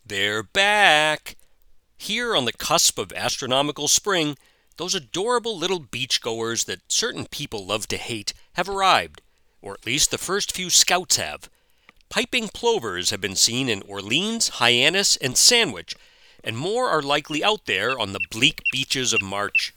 They're back! Here on the cusp of astronomical spring, those adorable little beachgoers that certain people love to hate have arrived, or at least the first few scouts have. Piping plovers have been seen in Orleans, Hyannis, and Sandwich, and more are likely out there on the bleak beaches of March.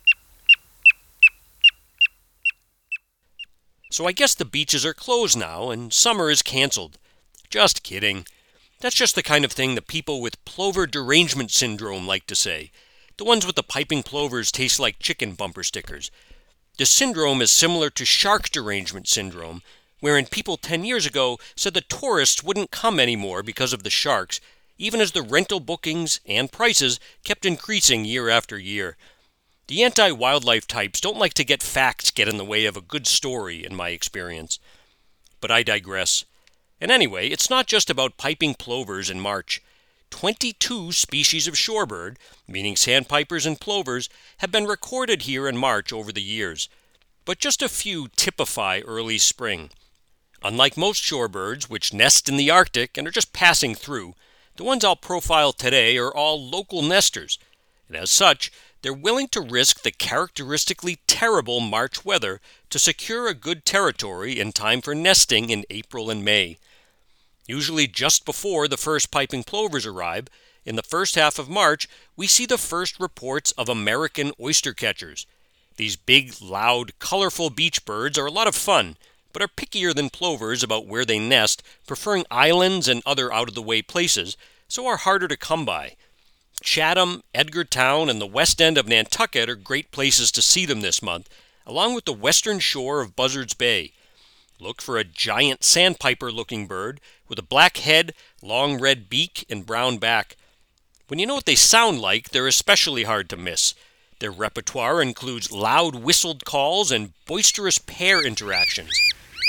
So I guess the beaches are closed now and summer is canceled. Just kidding. That's just the kind of thing the people with plover derangement syndrome like to say. The ones with the piping plovers taste like chicken bumper stickers. The syndrome is similar to shark derangement syndrome, wherein people 10 years ago said the tourists wouldn't come anymore because of the sharks, even as the rental bookings and prices kept increasing year after year. The anti-wildlife types don't like to get facts get in the way of a good story, in my experience. But I digress. And anyway, it's not just about piping plovers in March. 22 species of shorebird, meaning sandpipers and plovers, have been recorded here in March over the years. But just a few typify early spring. Unlike most shorebirds, which nest in the Arctic and are just passing through, the ones I'll profile today are all local nesters. And as such, they're willing to risk the characteristically terrible March weather to secure a good territory in time for nesting in April and May. Usually just before the first piping plovers arrive, in the first half of March, we see the first reports of American oystercatchers. These big, loud, colorful beach birds are a lot of fun, but are pickier than plovers about where they nest, preferring islands and other out-of-the-way places, so are harder to come by. Chatham, Edgartown, and the west end of Nantucket are great places to see them this month, along with the western shore of Buzzards Bay. Look for a giant sandpiper-looking bird with a black head, long red beak, and brown back. When you know what they sound like, they're especially hard to miss. Their repertoire includes loud whistled calls and boisterous pair interactions.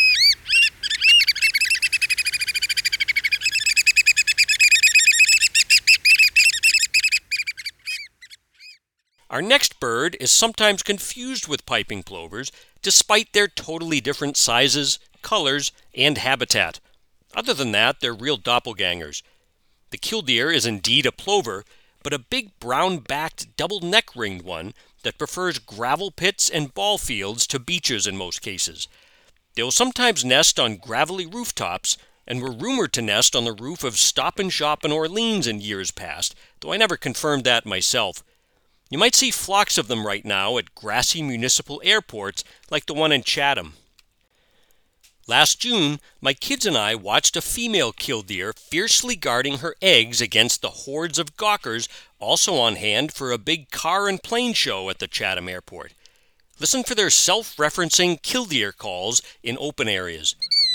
Our next bird is sometimes confused with piping plovers, despite their totally different sizes, colors, and habitat. Other than that, they're real doppelgangers. The killdeer is indeed a plover, but a big brown-backed, double-neck-ringed one that prefers gravel pits and ball fields to beaches in most cases. They will sometimes nest on gravelly rooftops, and were rumored to nest on the roof of Stop and Shop in Orleans in years past, though I never confirmed that myself. You might see flocks of them right now at grassy municipal airports like the one in Chatham. Last June, my kids and I watched a female killdeer fiercely guarding her eggs against the hordes of gawkers also on hand for a big car and plane show at the Chatham airport. Listen for their self-referencing killdeer calls in open areas.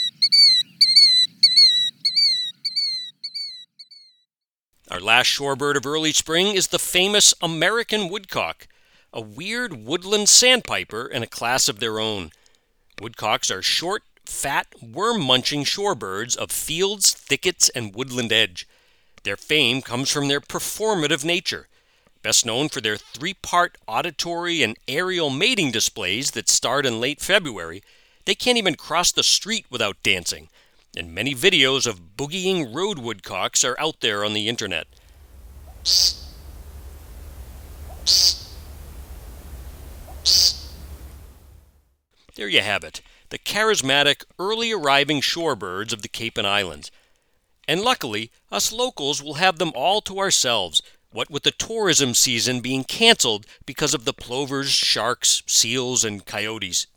Our last shorebird of early spring is the famous American woodcock, a weird woodland sandpiper in a class of their own. Woodcocks are short, fat, worm-munching shorebirds of fields, thickets, and woodland edge. Their fame comes from their performative nature. Best known for their three-part auditory and aerial mating displays that start in late February, they can't even cross the street without dancing. And many videos of boogieing road woodcocks are out there on the internet. There you have it, the charismatic, early-arriving shorebirds of the Cape and Islands. And luckily, us locals will have them all to ourselves, what with the tourism season being canceled because of the plovers, sharks, seals, and coyotes.